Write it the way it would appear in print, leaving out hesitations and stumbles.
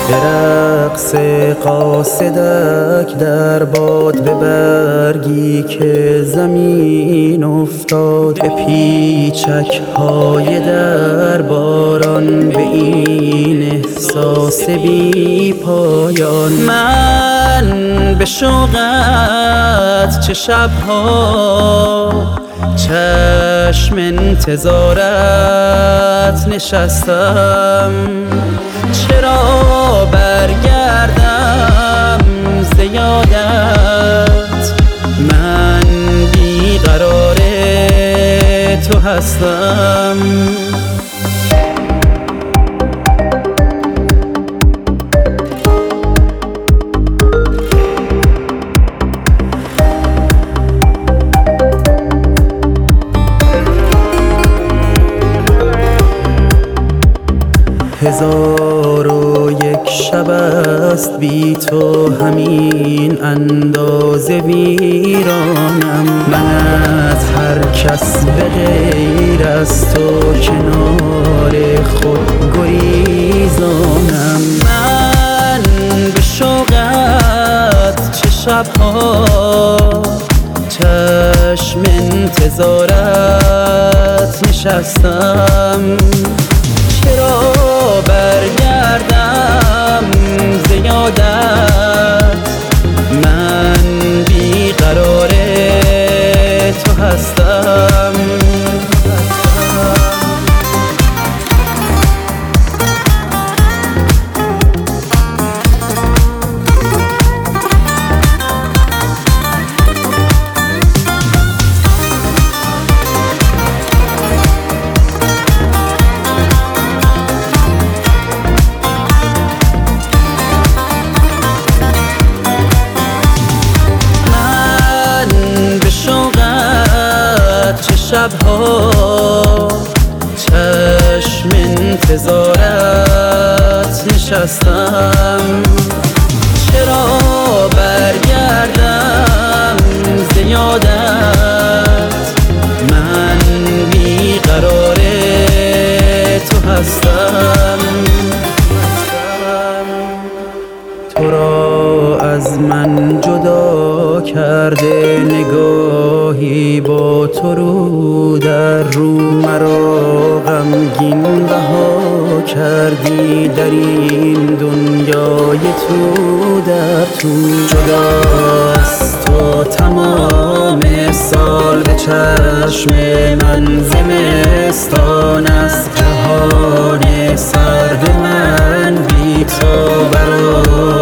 به رقص قاصدک در باد، به برگی که زمین افتاد، به پیچک های در باران، به این احساس بی پایان. من به شوقت چه شبها چشم انتظارت نشستم، چرا برگردم ز یادت، من بیقرار تو هستم. هزار و یک شب است بی تو، همین اندازه ویرانم. من از هر کس به غیر از تو کنار خود گریزانم. من به شوقت چه شبها چشم انتظارت نشستم، چرا برگردم ز یادت، من بیقرار تو هستم. شبها چشم انتظارت نشستم، چرا برگردم ز یادت، من بیقرار تو هستم. تو را از من جدا کرده نگاهی با تو رو در رو، مرا غمگین رها کردی در این دنیای تو در تو. جداست تو تمام سال به چشم من، زمستان است جهان سرد من بی تو برای